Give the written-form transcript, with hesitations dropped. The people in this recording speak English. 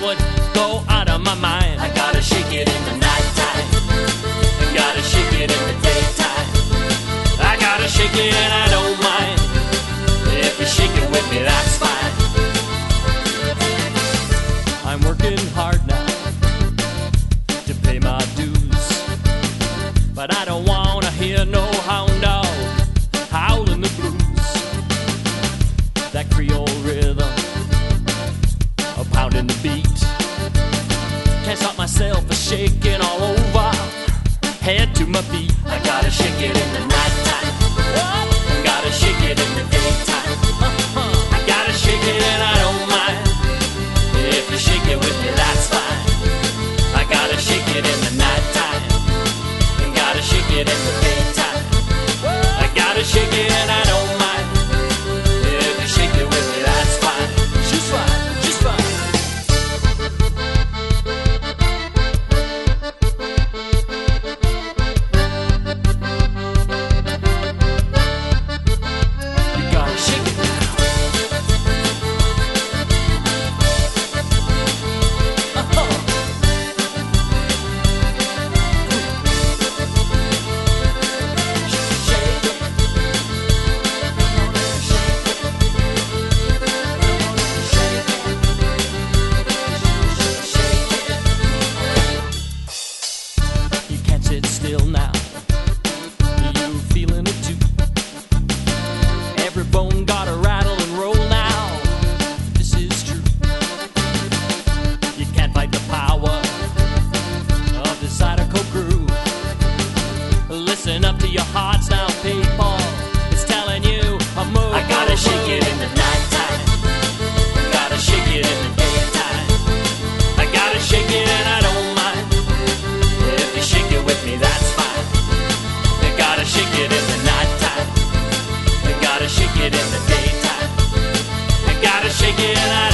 would go out of my mind. I gotta shake it in the nighttime, I gotta shake it in the daytime. I gotta shake it and I don't mind. If you shake it with me, that's fine. I'm working hard now to pay my dues, but I don't wanna hear no hound dog howling the blues. That Creole rhythm, a pounding the beat, can't stop myself a shaking all over, head to my feet. I gotta shake it in the nighttime, I gotta shake it in the daytime. I gotta shake it and I don't mind. If you shake it with me, that's fine. I gotta shake it in the nighttime, I gotta shake it in the daytime. I gotta shake it and I don't mind. If you shake it with me, that's fine. Just fine, just fine. You gotta shake it now. You can't sit still now. You feeling it too? Every bone gotta rattle and roll now. This is true. You can't fight the power of the Zydeco groove. Listen up to your hearts now, people. It's telling you a move. I gotta shake it in the nighttime, I gotta shake it in the daytime. I gotta shake it and I don't mind. If you shake it with me, that's fine. You gotta shake it in the nighttime, you gotta shake it in the daytime. I gotta shake it and I